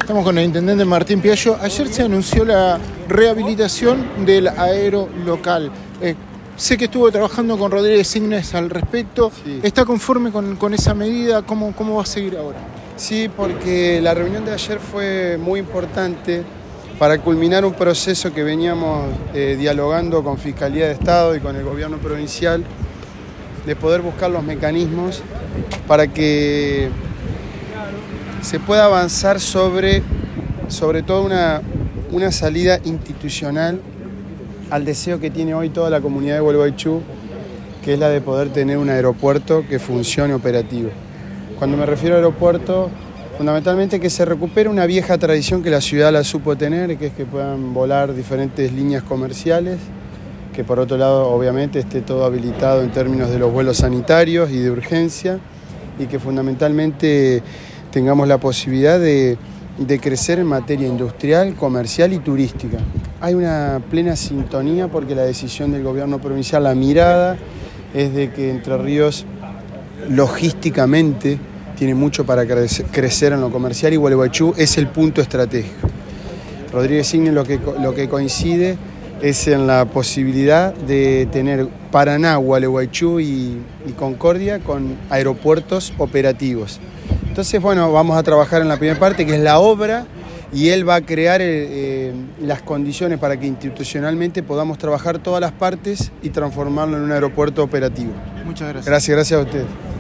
Estamos con el intendente Martín Piaggio. Ayer se anunció la rehabilitación del aero local. Sé que estuvo trabajando con Rodríguez Signes al respecto. Sí. ¿Está conforme con esa medida? ¿Cómo va a seguir ahora? Sí, porque la reunión de ayer fue muy importante para culminar un proceso que veníamos dialogando con Fiscalía de Estado y con el gobierno provincial, de poder buscar los mecanismos para que se pueda avanzar sobre todo una salida institucional al deseo que tiene hoy toda la comunidad de Gualeguaychú, que es la de poder tener un aeropuerto que funcione operativo. Cuando me refiero a aeropuerto, fundamentalmente que se recupere una vieja tradición que la ciudad la supo tener, que es que puedan volar diferentes líneas comerciales, que por otro lado obviamente esté todo habilitado en términos de los vuelos sanitarios y de urgencia, y que fundamentalmente tengamos la posibilidad de crecer en materia industrial, comercial y turística. Hay una plena sintonía porque la decisión del gobierno provincial, la mirada es de que Entre Ríos logísticamente tiene mucho para crecer en lo comercial y Gualeguaychú es el punto estratégico. Rodríguez Signes lo que coincide es en la posibilidad de tener Paraná, Gualeguaychú y Concordia con aeropuertos operativos. Entonces, bueno, vamos a trabajar en la primera parte, que es la obra, y él va a crear las condiciones para que institucionalmente podamos trabajar todas las partes y transformarlo en un aeropuerto operativo. Muchas gracias. Gracias a ustedes.